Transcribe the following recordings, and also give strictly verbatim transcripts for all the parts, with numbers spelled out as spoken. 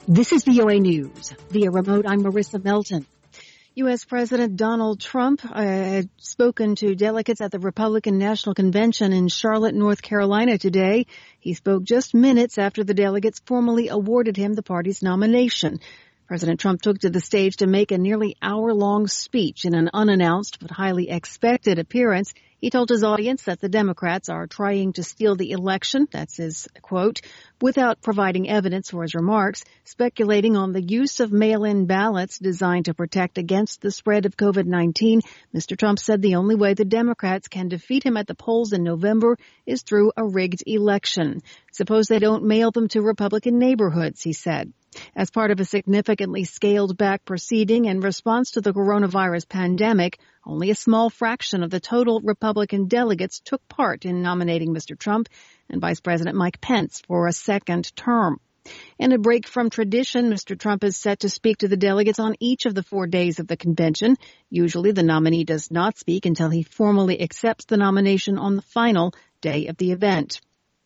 This is V O A News. Via remote, I'm Marissa Melton. U S. President Donald Trump uh, had spoken to delegates at the Republican National Convention in Charlotte, North Carolina today. He spoke just minutes after the delegates formally awarded him the party's nomination. President Trump took to the stage to make a nearly hour-long speech in an unannounced but highly expected appearance. He told his audience that the Democrats are trying to steal the election, that's his quote, without providing evidence for his remarks, speculating on the use of mail-in ballots designed to protect against the spread of COVID nineteen. Mister Trump said the only way the Democrats can defeat him at the polls in November is through a rigged election. Suppose they don't mail them to Republican neighborhoods, he said. As part of a significantly scaled-back proceeding in response to the coronavirus pandemic, only a small fraction of the total Republican delegates took part in nominating Mister Trump and Vice President Mike Pence for a second term. In a break from tradition, Mister Trump is set to speak to the delegates on each of the four days of the convention. Usually, the nominee does not speak until he formally accepts the nomination on the final day of the event.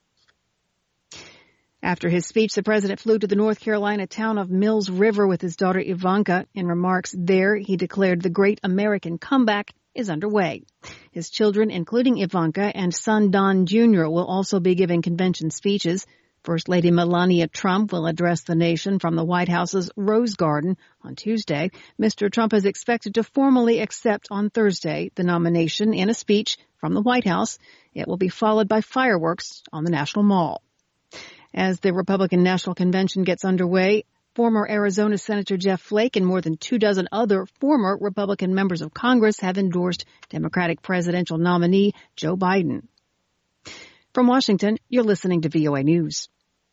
After his speech, the president flew to the North Carolina town of Mills River with his daughter Ivanka. In remarks there, he declared the great American comeback is underway. His children, including Ivanka and son Don Junior, will also be giving convention speeches. First Lady Melania Trump will address the nation from the White House's Rose Garden on Tuesday. Mister Trump is expected to formally accept on Thursday the nomination in a speech from the White House. It will be followed by fireworks on the National Mall. As the Republican National Convention gets underway, former Arizona Senator Jeff Flake and more than two dozen other former Republican members of Congress have endorsed Democratic presidential nominee Joe Biden. From Washington, you're listening to V O A News.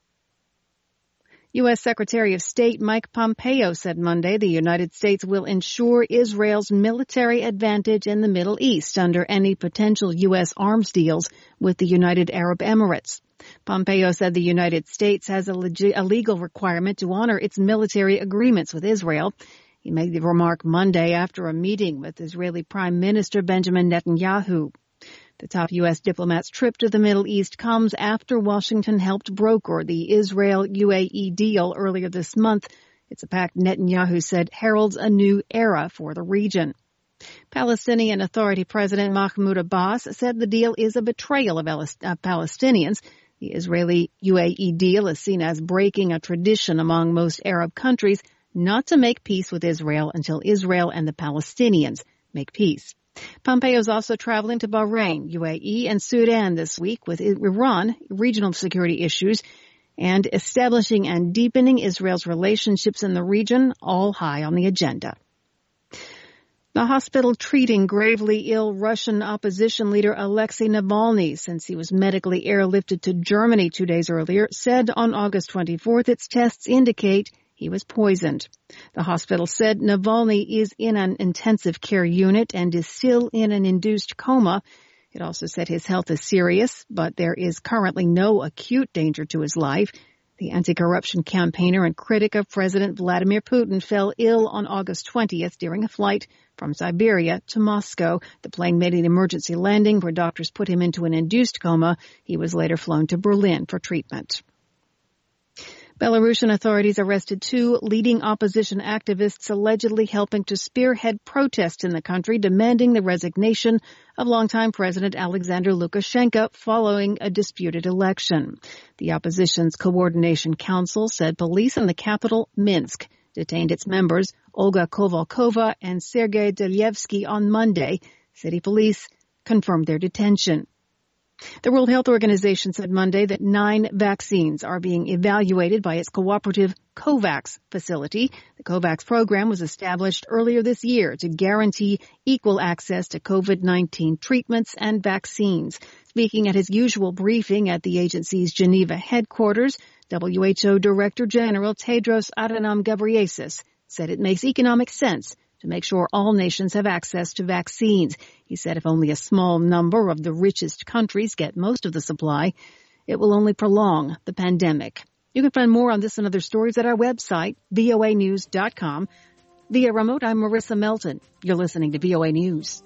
U S. Secretary of State Mike Pompeo said Monday the United States will ensure Israel's military advantage in the Middle East under any potential U S arms deals with the United Arab Emirates. Pompeo said the United States has a, legi- a legal requirement to honor its military agreements with Israel. He made the remark Monday after a meeting with Israeli Prime Minister Benjamin Netanyahu. The top U S diplomat's trip to the Middle East comes after Washington helped broker the Israel-U A E deal earlier this month. It's a pact Netanyahu said heralds a new era for the region. Palestinian Authority President Mahmoud Abbas said the deal is a betrayal of uh, Palestinians. The Israeli-U A E deal is seen as breaking a tradition among most Arab countries not to make peace with Israel until Israel and the Palestinians make peace. Pompeo is also traveling to Bahrain, U A E, and Sudan this week with Iran, regional security issues, and establishing and deepening Israel's relationships in the region, all high on the agenda. The hospital treating gravely ill Russian opposition leader Alexei Navalny, since he was medically airlifted to Germany two days earlier, said on August twenty-fourth its tests indicate he was poisoned. The hospital said Navalny is in an intensive care unit and is still in an induced coma. It also said his health is serious, but there is currently no acute danger to his life. The anti-corruption campaigner and critic of President Vladimir Putin fell ill on August twentieth during a flight from Siberia to Moscow. The plane made an emergency landing where doctors put him into an induced coma. He was later flown to Berlin for treatment. Belarusian authorities arrested two leading opposition activists allegedly helping to spearhead protests in the country demanding the resignation of longtime President Alexander Lukashenko following a disputed election. The opposition's Coordination Council said police in the capital, Minsk, detained its members, Olga Kovalkova and Sergei Delyevsky, on Monday. City police confirmed their detention. The World Health Organization said Monday that nine vaccines are being evaluated by its cooperative COVAX facility. The COVAX program was established earlier this year to guarantee equal access to COVID nineteen treatments and vaccines. Speaking at his usual briefing at the agency's Geneva headquarters, W H O Director General Tedros Adhanom Ghebreyesus said it makes economic sense to make sure all nations have access to vaccines. He said if only a small number of the richest countries get most of the supply, it will only prolong the pandemic. You can find more on this and other stories at our website, V O A news dot com. Via remote, I'm Marissa Melton. You're listening to V O A News.